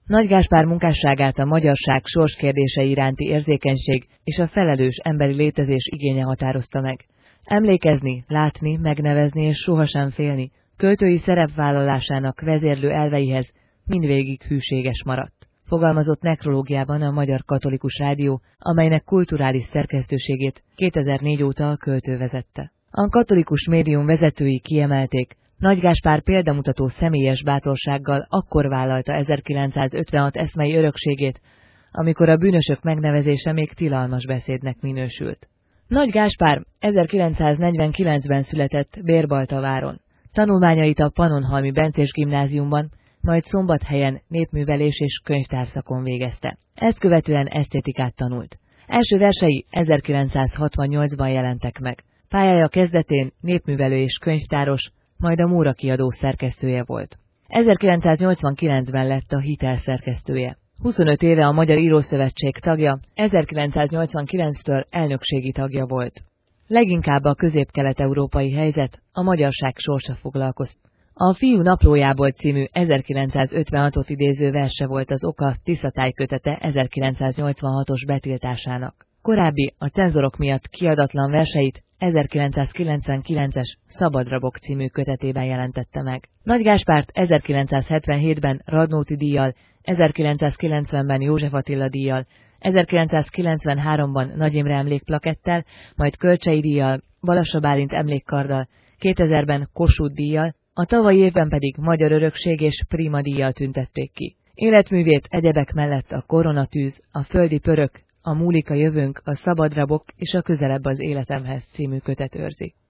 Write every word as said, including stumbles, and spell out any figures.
Nagy Gáspár munkásságát a magyarság sorskérdései iránti érzékenység és a felelős emberi létezés igénye határozta meg. Emlékezni, látni, megnevezni és sohasem félni, költői szerepvállalásának vezérlő elveihez mindvégig hűséges maradt. Fogalmazott nekrológiában a Magyar Katolikus Rádió, amelynek kulturális szerkesztőségét kétezer-négy óta a költő vezette. A katolikus médium vezetői kiemelték, Nagy Gáspár példamutató személyes bátorsággal akkor vállalta ezerkilencszázötvenhat eszmei örökségét, amikor a bűnösök megnevezése még tilalmas beszédnek minősült. Nagy Gáspár ezerkilencszáznegyvenkilencben született Bérbaltaváron. Tanulmányait a Pannonhalmi Bencés Gimnáziumban, majd Szombathelyen népművelés és könyvtárszakon végezte. Ezt követően esztétikát tanult. Első versei ezerkilencszázhatvannyolcban jelentek meg. Pályája kezdetén népművelő és könyvtáros, majd a Móra Kiadó szerkesztője volt. ezerkilencszáznyolcvankilencben lett a Hitel szerkesztője. huszonöt éve a Magyar Írószövetség tagja, ezerkilencszáznyolcvankilenctől elnökségi tagja volt. Leginkább a közép-kelet-európai helyzet, a magyarság sorsa foglalkoztat. A Fiú naplójából című ezerkilencszázötvenhatot idéző verse volt az oka Tiszatáj kötete ezerkilencszáznyolcvanhatos betiltásának. Korábbi, a cenzorok miatt kiadatlan verseit ezerkilencszázkilencvenkilences Szabadrabok című kötetében jelentette meg. Nagy Gáspárt ezerkilencszázhetvenhétben Radnóti díjjal, ezerkilencszázkilencvenben József Attila díjjal, ezerkilencszázkilencvenháromban Nagy Imre emlékplakettel, majd Kölcsey díjjal, Balassa Bálint emlékkarddal, kétezerben Kossuth díjjal, a tavalyi évben pedig Magyar Örökség és Prima díjjal tüntették ki. Életművét egyebek mellett a Koronatűz, a Földi Pörök, a Múlik a jövőnk, a Szabadrabok és a Közelebb az életemhez című kötet őrzi.